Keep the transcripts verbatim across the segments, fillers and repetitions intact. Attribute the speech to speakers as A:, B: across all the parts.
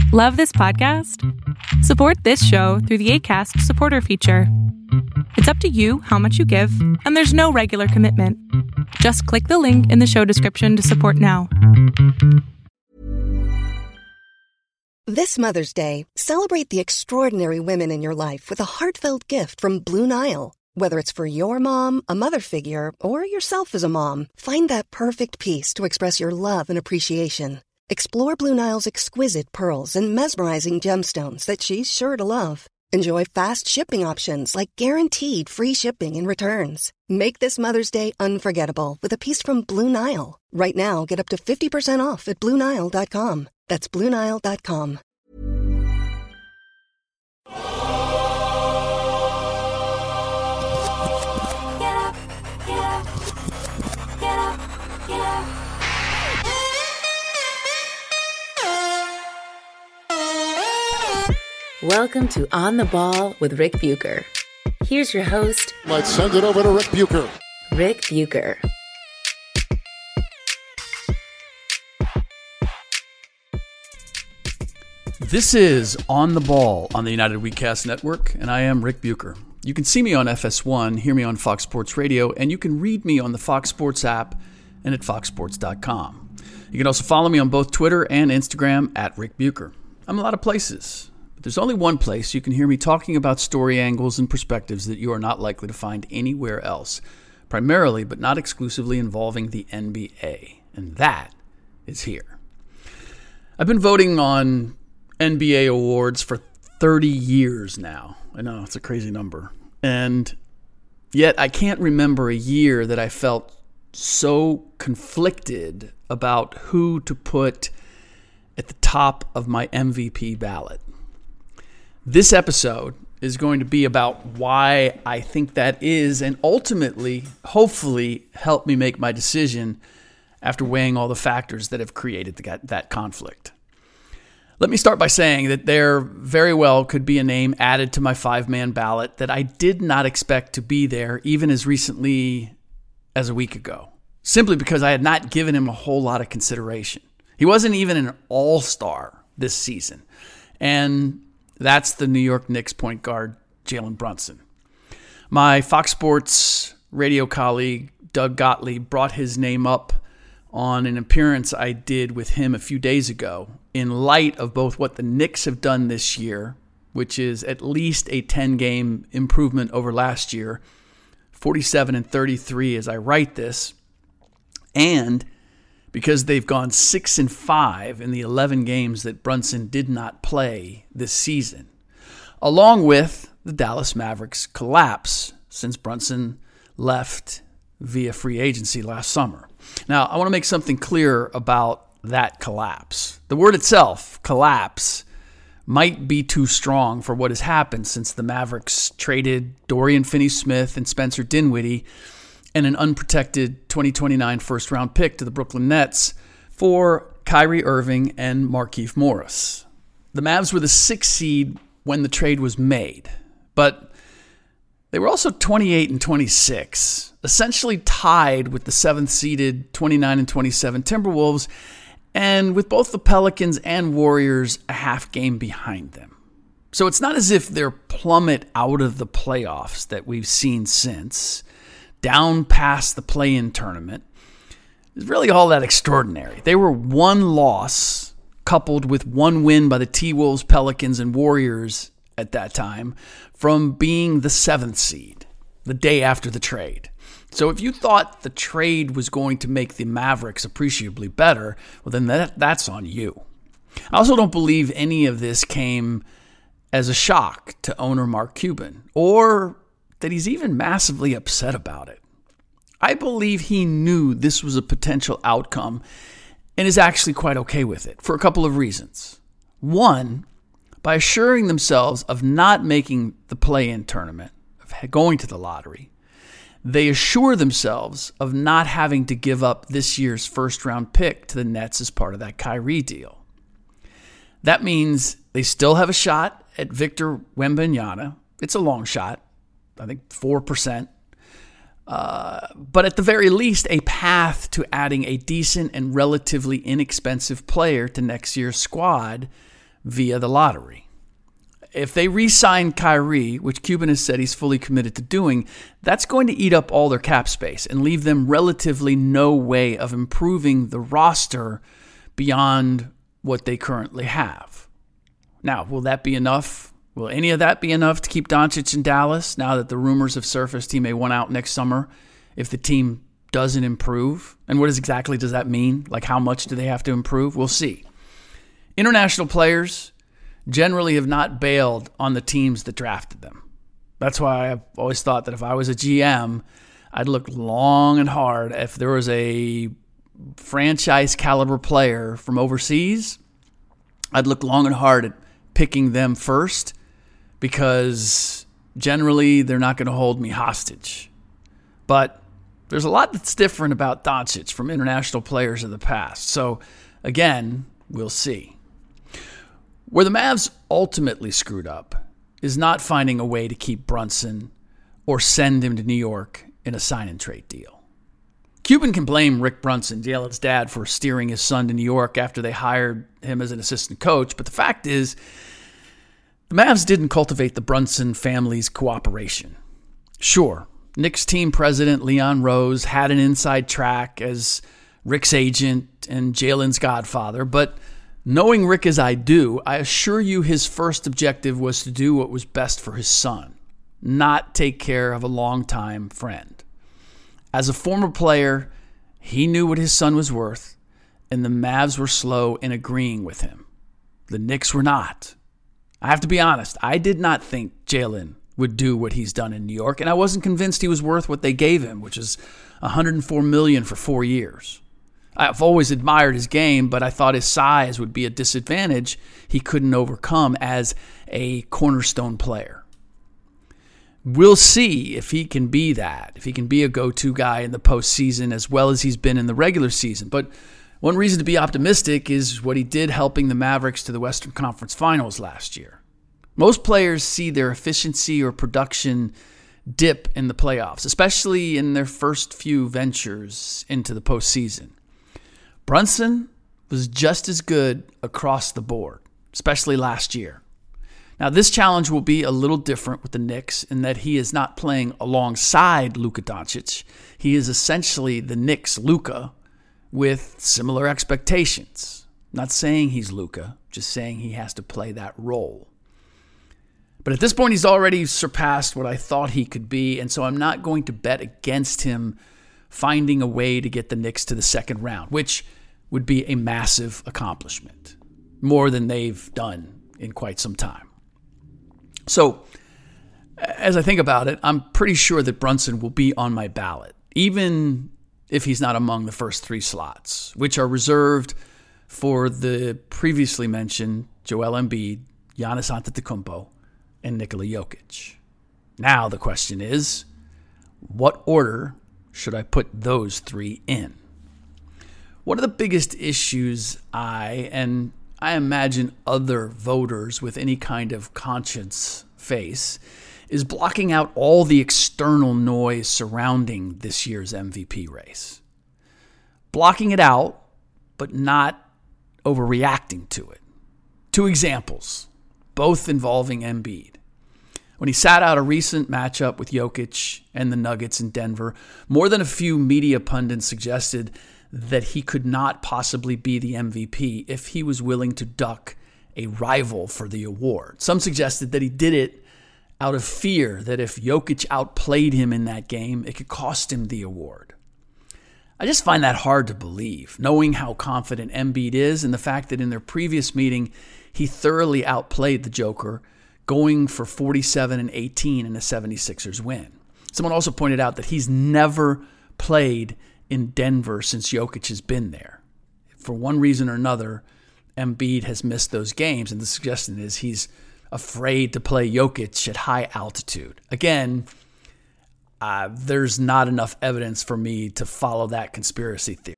A: Love this podcast? Support this show through the Acast supporter feature. It's up to you how much you give, and there's no regular commitment. Just click the link in the show description to support now.
B: This Mother's Day, celebrate the extraordinary women in your life with a heartfelt gift from Blue Nile. Whether it's for your mom, a mother figure, or yourself as a mom, find that perfect piece to express your love and appreciation. Explore Blue Nile's exquisite pearls and mesmerizing gemstones that she's sure to love. Enjoy fast shipping options like guaranteed free shipping and returns. Make this Mother's Day unforgettable with a piece from Blue Nile. Right now, get up to fifty percent off at Blue Nile dot com. That's Blue Nile dot com.
C: Welcome to On the Ball with Rick Bucher. Here's your host.
D: Let's send it over to Rick Bucher.
C: Rick Bucher.
E: This is On the Ball on the United WeCast Network, and I am Rick Bucher. You can see me on F S one, hear me on Fox Sports Radio, and you can read me on the Fox Sports app and at fox sports dot com. You can also follow me on both Twitter and Instagram at Rick Bucher. I'm a lot of places. There's only one place you can hear me talking about story angles and perspectives that you are not likely to find anywhere else, primarily but not exclusively involving the N B A, and that is here. I've been voting on N B A awards for thirty years now. I know, it's a crazy number. And yet I can't remember a year that I felt so conflicted about who to put at the top of my M V P ballot. This episode is going to be about why I think that is, and ultimately, hopefully, help me make my decision after weighing all the factors that have created the, that conflict. Let me start by saying that there very well could be a name added to my five-man ballot that I did not expect to be there even as recently as a week ago, simply because I had not given him a whole lot of consideration. He wasn't even an all-star this season, and that's the New York Knicks point guard, Jalen Brunson. My Fox Sports radio colleague, Doug Gottlieb, brought his name up on an appearance I did with him a few days ago in light of both what the Knicks have done this year, which is at least a ten-game improvement over last year, forty-seven and thirty-three as I write this, and because they've gone six and five in the eleven games that Brunson did not play this season, along with the Dallas Mavericks' collapse since Brunson left via free agency last summer. Now, I want to make something clear about that collapse. The word itself, collapse, might be too strong for what has happened since the Mavericks traded Dorian Finney-Smith and Spencer Dinwiddie and an unprotected twenty twenty-nine first-round pick to the Brooklyn Nets for Kyrie Irving and Markieff Morris. The Mavs were the sixth seed when the trade was made, but they were also twenty-eight and twenty-six, essentially tied with the seventh-seeded twenty-nine and twenty-seven Timberwolves, and with both the Pelicans and Warriors a half game behind them. So it's not as if they're plummet out of the playoffs that we've seen since, down past the play-in tournament. It's really all that extraordinary. They were one loss coupled with one win by the T-Wolves, Pelicans, and Warriors at that time from being the seventh seed the day after the trade. So if you thought the trade was going to make the Mavericks appreciably better, well, then that, that's on you. I also don't believe any of this came as a shock to owner Mark Cuban, or that he's even massively upset about it. I believe he knew this was a potential outcome and is actually quite okay with it for a couple of reasons. One, by assuring themselves of not making the play-in tournament, of going to the lottery, they assure themselves of not having to give up this year's first-round pick to the Nets as part of that Kyrie deal. That means they still have a shot at Victor Wembanyama. It's a long shot, I think four percent. Uh, but at the very least, a path to adding a decent and relatively inexpensive player to next year's squad via the lottery. If they re-sign Kyrie, which Cuban has said he's fully committed to doing, that's going to eat up all their cap space and leave them relatively no way of improving the roster beyond what they currently have. Now, will that be enough? Will any of that be enough to keep Doncic in Dallas now that the rumors have surfaced he may want out next summer if the team doesn't improve? And what is exactly does that mean? Like, how much do they have to improve? We'll see. International players generally have not bailed on the teams that drafted them. That's why I've always thought that if I was a G M, I'd look long and hard if there was a franchise caliber player from overseas. I'd look long and hard at picking them first because generally they're not going to hold me hostage. But there's a lot that's different about Doncic from international players of the past. So again, we'll see. Where the Mavs ultimately screwed up is not finding a way to keep Brunson or send him to New York in a sign-and-trade deal. Cuban can blame Rick Brunson, Jalen's dad, for steering his son to New York after they hired him as an assistant coach, but the fact is the Mavs didn't cultivate the Brunson family's cooperation. Sure, Knicks team president Leon Rose had an inside track as Rick's agent and Jalen's godfather, but knowing Rick as I do, I assure you his first objective was to do what was best for his son, not take care of a longtime friend. As a former player, he knew what his son was worth, and the Mavs were slow in agreeing with him. The Knicks were not. I have to be honest, I did not think Jalen would do what he's done in New York, and I wasn't convinced he was worth what they gave him, which is one hundred four million dollars for four years. I've always admired his game, but I thought his size would be a disadvantage he couldn't overcome as a cornerstone player. We'll see if he can be that, if he can be a go-to guy in the postseason as well as he's been in the regular season. But one reason to be optimistic is what he did helping the Mavericks to the Western Conference Finals last year. Most players see their efficiency or production dip in the playoffs, especially in their first few ventures into the postseason. Brunson was just as good across the board, especially last year. Now, this challenge will be a little different with the Knicks in that he is not playing alongside Luka Doncic. He is essentially the Knicks' Luka with similar expectations. Not saying he's Luka, just saying he has to play that role. But at this point, he's already surpassed what I thought he could be, and so I'm not going to bet against him finding a way to get the Knicks to the second round, which would be a massive accomplishment, more than they've done in quite some time. So, as I think about it, I'm pretty sure that Brunson will be on my ballot, even if he's not among the first three slots, which are reserved for the previously mentioned Joel Embiid, Giannis Antetokounmpo, and Nikola Jokic. Now the question is, what order should I put those three in? One of the biggest issues I, and I imagine other voters with any kind of conscience face, is blocking out all the external noise surrounding this year's M V P race. Blocking it out, but not overreacting to it. Two examples, both involving Embiid. When he sat out a recent matchup with Jokic and the Nuggets in Denver, more than a few media pundits suggested that he could not possibly be the M V P if he was willing to duck a rival for the award. Some suggested that he did it out of fear that if Jokic outplayed him in that game, it could cost him the award. I just find that hard to believe, knowing how confident Embiid is and the fact that in their previous meeting, he thoroughly outplayed the Joker, going for forty-seven and eighteen in a seventy-sixers win. Someone also pointed out that he's never played in Denver since Jokic has been there. For one reason or another, Embiid has missed those games, and the suggestion is he's afraid to play Jokic at high altitude. Again, uh, there's not enough evidence for me to follow that conspiracy theory.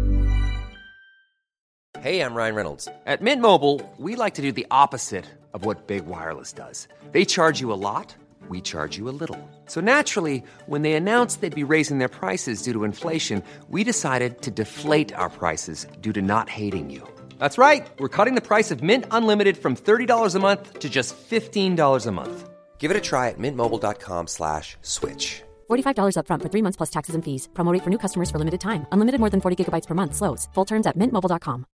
F: Hey, I'm Ryan Reynolds. At Mint Mobile, we like to do the opposite of what Big Wireless does. They charge you a lot, we charge you a little. So naturally, when they announced they'd be raising their prices due to inflation, we decided to deflate our prices due to not hating you. That's right. We're cutting the price of Mint Unlimited from thirty dollars a month to just fifteen dollars a month. Give it a try at mintmobile.com slash switch.
G: forty-five dollars up front for three months plus taxes and fees. Promo rate for new customers for limited time. Unlimited more than forty gigabytes per month. Slows full terms at mint mobile dot com.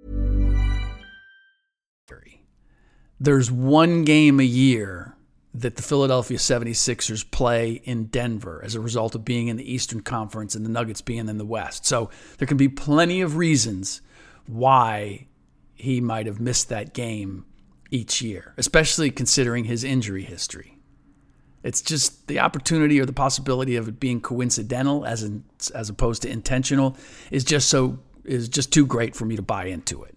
E: There's one game a year that the Philadelphia seventy-sixers play in Denver as a result of being in the Eastern Conference and the Nuggets being in the West. So there can be plenty of reasons why he might have missed that game each year, especially considering his injury history. It's just the opportunity or the possibility of it being coincidental as in, as opposed to intentional is just so is just too great for me to buy into it.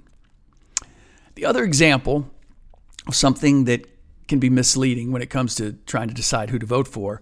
E: The other example of something that can be misleading when it comes to trying to decide who to vote for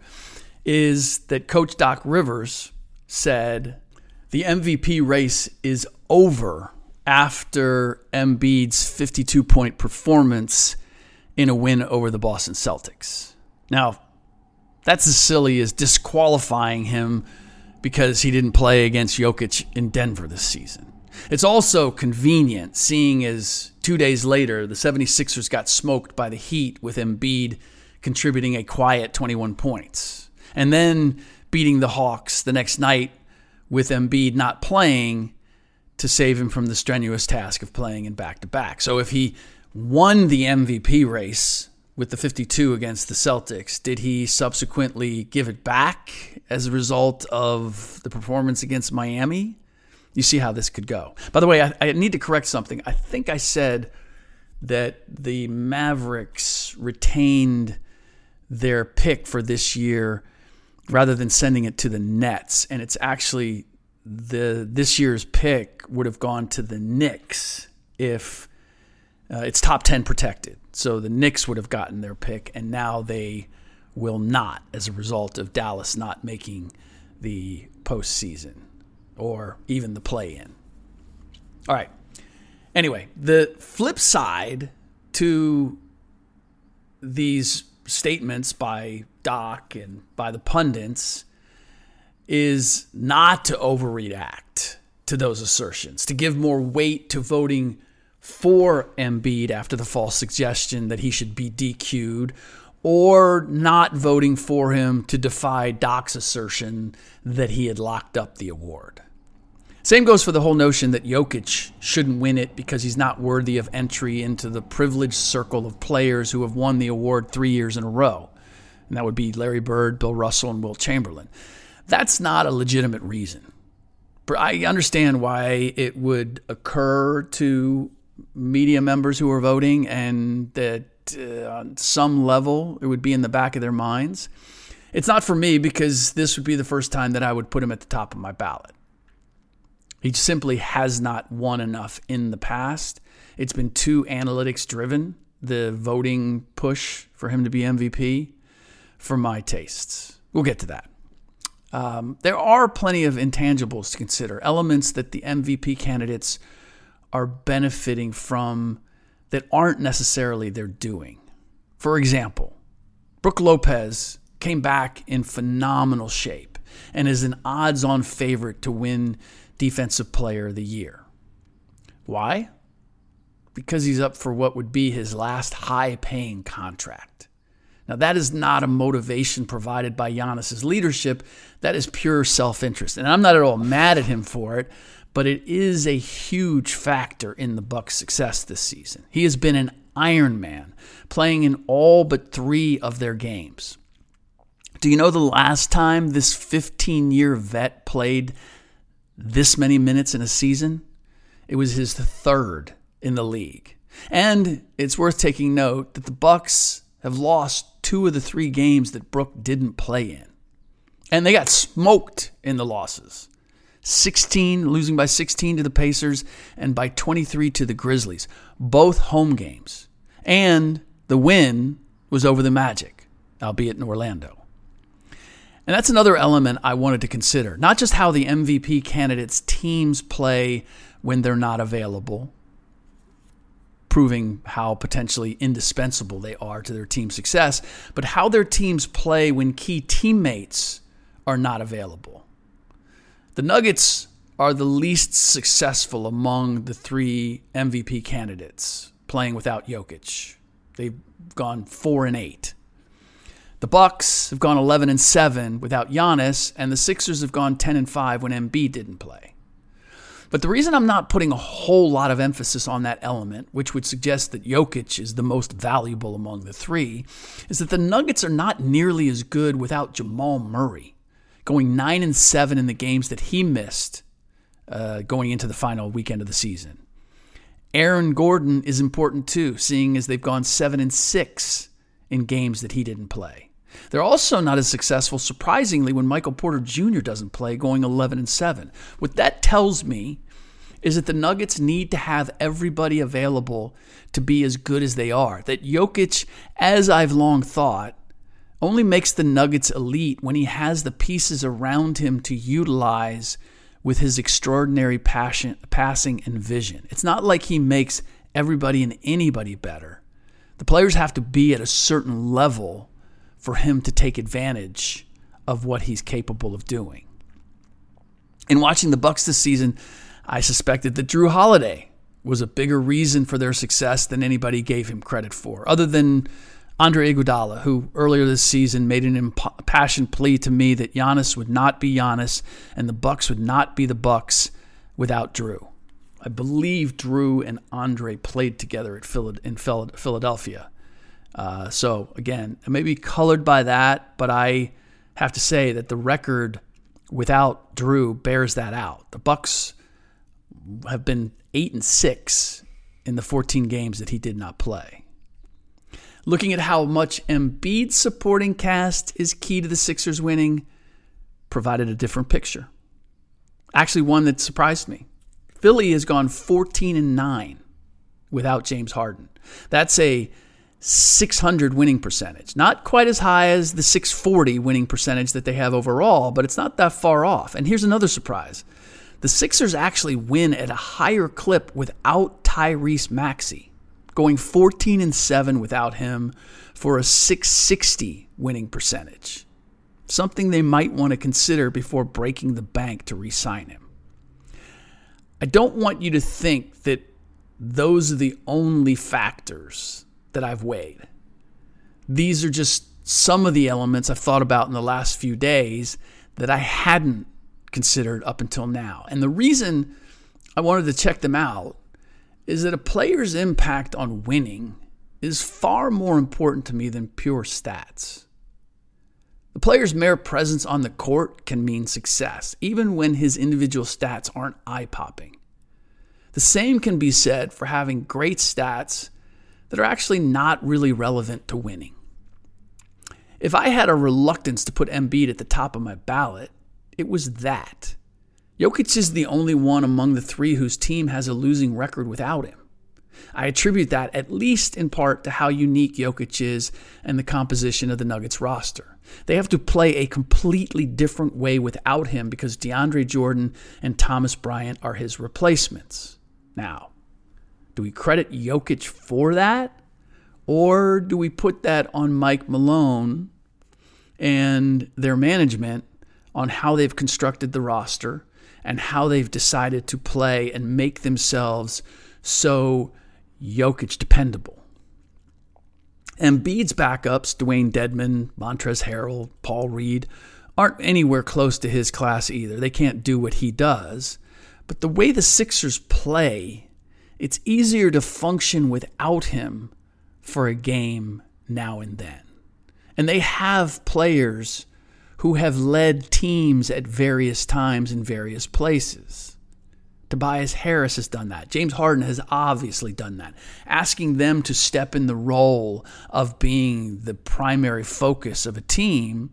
E: is that Coach Doc Rivers said the M V P race is over after Embiid's fifty-two point performance in a win over the Boston Celtics. Now, that's as silly as disqualifying him because he didn't play against Jokic in Denver this season. It's also convenient, seeing as two days later, the seventy-sixers got smoked by the Heat with Embiid contributing a quiet twenty-one points. And then beating the Hawks the next night with Embiid not playing to save him from the strenuous task of playing in back-to-back. So if he won the M V P race with the fifty-two against the Celtics, did he subsequently give it back as a result of the performance against Miami? You see how this could go. By the way, I, I need to correct something. I think I said that the Mavericks retained their pick for this year rather than sending it to the Nets. And it's actually the this year's pick would have gone to the Knicks if uh, it's top ten protected. So the Knicks would have gotten their pick, and now they will not as a result of Dallas not making the postseason or even the play-in. All right. Anyway, the flip side to these statements by Doc and by the pundits is not to overreact to those assertions, to give more weight to voting for Embiid after the false suggestion that he should be D Q'd, or not voting for him to defy Doc's assertion that he had locked up the award. Same goes for the whole notion that Jokic shouldn't win it because he's not worthy of entry into the privileged circle of players who have won the award three years in a row. And that would be Larry Bird, Bill Russell, and Wilt Chamberlain. That's not a legitimate reason. I understand why it would occur to media members who are voting, and that uh, on some level it would be in the back of their minds. It's not for me because this would be the first time that I would put him at the top of my ballot. He simply has not won enough in the past. It's been too analytics driven, the voting push for him to be M V P, for my tastes. We'll get to that. Um, there are plenty of intangibles to consider, elements that the M V P candidates are benefiting from that aren't necessarily their doing. For example, Brook Lopez came back in phenomenal shape and is an odds-on favorite to win Defensive Player of the Year. Why? Because he's up for what would be his last high-paying contract. Now, that is not a motivation provided by Giannis's leadership. That is pure self-interest. And I'm not at all mad at him for it, but it is a huge factor in the Bucks' success this season. He has been an Iron Man, playing in all but three of their games. Do you know the last time this fifteen-year vet played this many minutes in a season? It was his third in the league. And it's worth taking note that the Bucks have lost two of the three games that Brook didn't play in. And they got smoked in the losses. sixteen, losing by sixteen to the Pacers and by twenty-three to the Grizzlies. Both home games. And the win was over the Magic, albeit in Orlando. And that's another element I wanted to consider. Not just how the M V P candidates' teams play when they're not available, proving how potentially indispensable they are to their team's success, but how their teams play when key teammates are not available. The Nuggets are the least successful among the three M V P candidates playing without Jokic. They've gone four and eight. The Bucks have gone eleven and seven without Giannis, and the Sixers have gone ten and five when Embiid didn't play. But the reason I'm not putting a whole lot of emphasis on that element, which would suggest that Jokic is the most valuable among the three, is that the Nuggets are not nearly as good without Jamal Murray, going nine and seven in the games that he missed uh, going into the final weekend of the season. Aaron Gordon is important too, seeing as they've gone seven and six in games that he didn't play. They're also not as successful, surprisingly, when Michael Porter Junior doesn't play, going eleven and seven. What that tells me is that the Nuggets need to have everybody available to be as good as they are. That Jokic, as I've long thought, only makes the Nuggets elite when he has the pieces around him to utilize with his extraordinary passion, passing and vision. It's not like he makes everybody and anybody better. The players have to be at a certain level for him to take advantage of what he's capable of doing. In watching the Bucks this season, I suspected that Jrue Holiday was a bigger reason for their success than anybody gave him credit for, other than Andre Iguodala, who earlier this season made an impassioned plea to me that Giannis would not be Giannis and the Bucks would not be the Bucks without Jrue. I believe Jrue and Andre played together at Phil- in Philadelphia. Uh, so, again, it may be colored by that, but I have to say that the record without Jrue bears that out. The Bucks have been eight and six in the fourteen games that he did not play. Looking at how much Embiid's supporting cast is key to the Sixers winning provided a different picture. Actually, one that surprised me. Philly has gone fourteen and nine without James Harden. That's a six hundred winning percentage. Not quite as high as the six forty winning percentage that they have overall, but it's not that far off. And here's another surprise. The Sixers actually win at a higher clip without Tyrese Maxey, going fourteen and seven without him for a six sixty winning percentage. Something they might want to consider before breaking the bank to re-sign him. I don't want you to think that those are the only factors that I've weighed. These are just some of the elements I've thought about in the last few days that I hadn't considered up until now. And the reason I wanted to check them out is that a player's impact on winning is far more important to me than pure stats. The player's mere presence on the court can mean success, even when his individual stats aren't eye-popping. The same can be said for having great stats that are actually not really relevant to winning. If I had a reluctance to put Embiid at the top of my ballot, it was that. Jokic is the only one among the three whose team has a losing record without him. I attribute that at least in part to how unique Jokic is and the composition of the Nuggets roster. They have to play a completely different way without him because DeAndre Jordan and Thomas Bryant are his replacements. Now, do we credit Jokic for that? Or do we put that on Mike Malone and their management on how they've constructed the roster and how they've decided to play and make themselves so Jokic dependable? Embiid's backups, Dwayne Dedmon, Montrezl Harrell, Paul Reed, aren't anywhere close to his class either. They can't do what he does. But the way the Sixers play, it's easier to function without him for a game now and then. And they have players who have led teams at various times in various places. Tobias Harris has done that. James Harden has obviously done that. Asking them to step in the role of being the primary focus of a team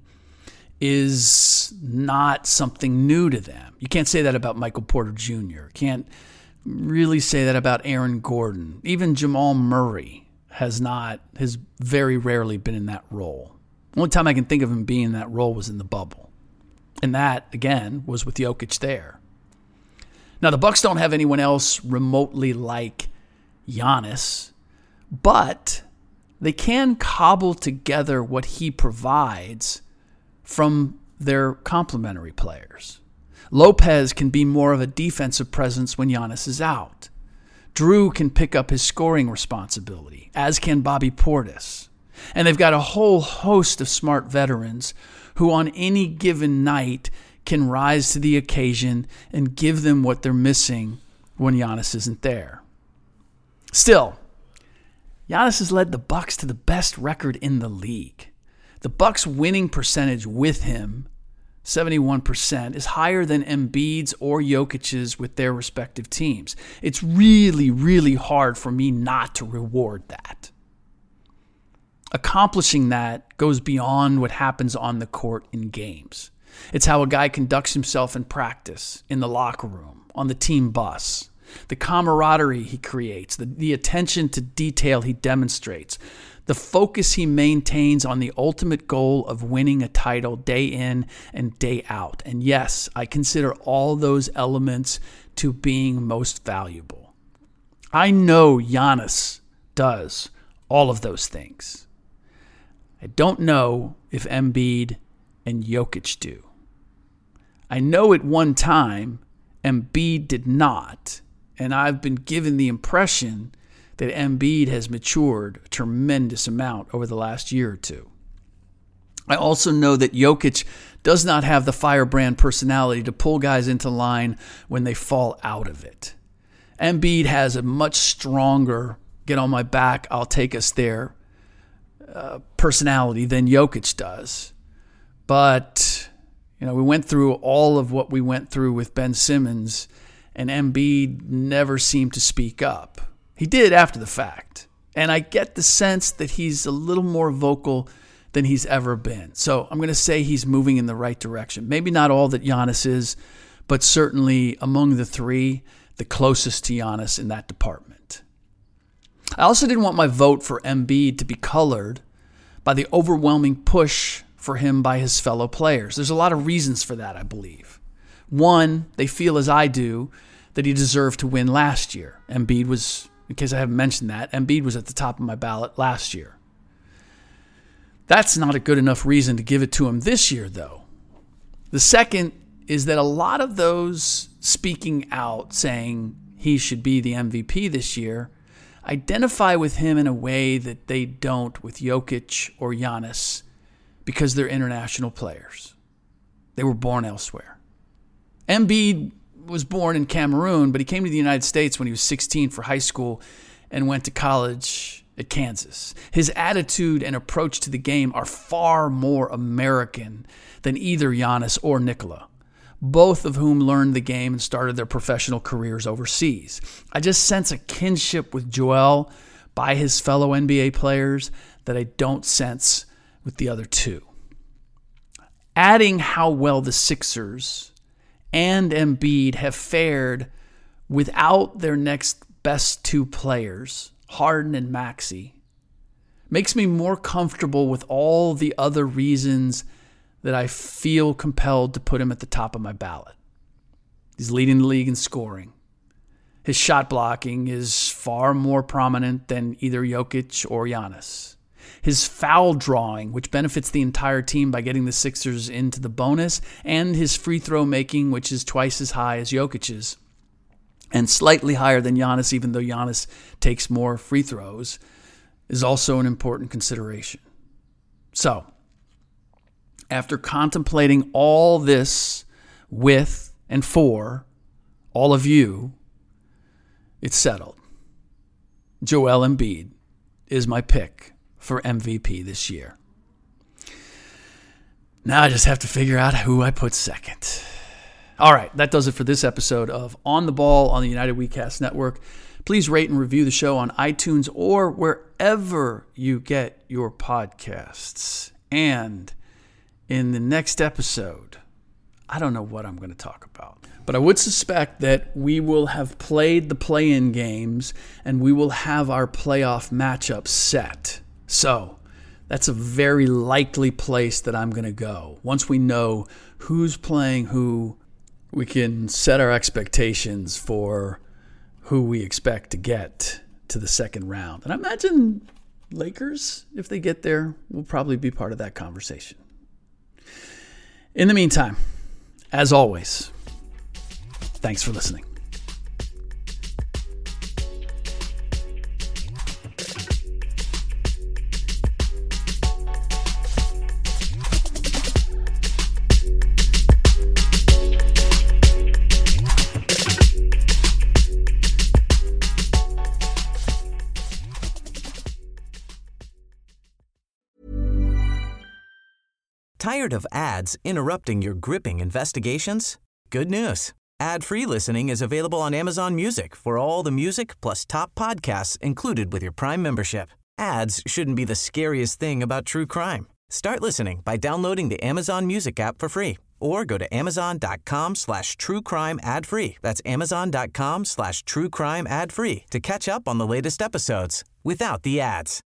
E: is not something new to them. You can't say that about Michael Porter Junior Can't really say that about Aaron Gordon. Even Jamal Murray has not, has very rarely been in that role. The only time I can think of him being in that role was in the bubble. And that, again, was with Jokic there. Now, the Bucks don't have anyone else remotely like Giannis, but they can cobble together what he provides from their complementary players. Lopez can be more of a defensive presence when Giannis is out. Drew can pick up his scoring responsibility, as can Bobby Portis. And they've got a whole host of smart veterans who on any given night can rise to the occasion and give them what they're missing when Giannis isn't there. Still, Giannis has led the Bucks to the best record in the league. The Bucks' winning percentage with him, seventy-one percent, is higher than Embiid's or Jokic's with their respective teams. It's really, really hard for me not to reward that. Accomplishing that goes beyond what happens on the court in games. It's how a guy conducts himself in practice, in the locker room, on the team bus, the camaraderie he creates, the, the attention to detail he demonstrates, the focus he maintains on the ultimate goal of winning a title day in and day out. And yes, I consider all those elements to being most valuable. I know Giannis does all of those things. I don't know if Embiid and Jokic do. I know at one time Embiid did not, and I've been given the impression that Embiid has matured a tremendous amount over the last year or two. I also know that Jokic does not have the firebrand personality to pull guys into line when they fall out of it. Embiid has a much stronger, get on my back, I'll take us there, uh, personality than Jokic does. But, you know, we went through all of what we went through with Ben Simmons, and Embiid never seemed to speak up. He did after the fact. And I get the sense that he's a little more vocal than he's ever been. So I'm going to say he's moving in the right direction. Maybe not all that Giannis is, but certainly among the three, the closest to Giannis in that department. I also didn't want my vote for Embiid to be colored by the overwhelming push for him by his fellow players. There's a lot of reasons for that, I believe. One, they feel as I do that he deserved to win last year. Embiid was, in case I haven't mentioned that, Embiid was at the top of my ballot last year. That's not a good enough reason to give it to him this year, though. The second is that a lot of those speaking out saying he should be the M V P this year identify with him in a way that they don't with Jokic or Giannis because they're international players. They were born elsewhere. Embiid was born in Cameroon, but he came to the United States when he was sixteen for high school and went to college at Kansas. His attitude and approach to the game are far more American than either Giannis or Nikola, both of whom learned the game and started their professional careers overseas. I just sense a kinship with Joel by his fellow N B A players that I don't sense with the other two. Adding how well the Sixers and Embiid have fared without their next best two players, Harden and Maxey, makes me more comfortable with all the other reasons that I feel compelled to put him at the top of my ballot. He's leading the league in scoring. His shot blocking is far more prominent than either Jokic or Giannis. His foul drawing, which benefits the entire team by getting the Sixers into the bonus, and his free throw making, which is twice as high as Jokic's, and slightly higher than Giannis, even though Giannis takes more free throws, is also an important consideration. So, after contemplating all this with and for all of you, it's settled. Joel Embiid is my pick for M V P this year. Now I just have to figure out who I put second. All right, that does it for this episode of On the Ball on the United WeCast Network. Please rate and review the show on iTunes or wherever you get your podcasts. And in the next episode, I don't know what I'm going to talk about, but I would suspect that we will have played the play-in games and we will have our playoff matchups set. So that's a very likely place that I'm going to go. Once we know who's playing who, we can set our expectations for who we expect to get to the second round. And I imagine Lakers, if they get there, will probably be part of that conversation. In the meantime, as always, Thanks for listening.
H: Tired of ads interrupting your gripping investigations? Good news. Ad-free listening is available on Amazon Music for all the music plus top podcasts included with your Prime membership. Ads shouldn't be the scariest thing about true crime. Start listening by downloading the Amazon Music app for free or go to amazon.com slash true crime ad free. That's amazon.com slash true crime ad free to catch up on the latest episodes without the ads.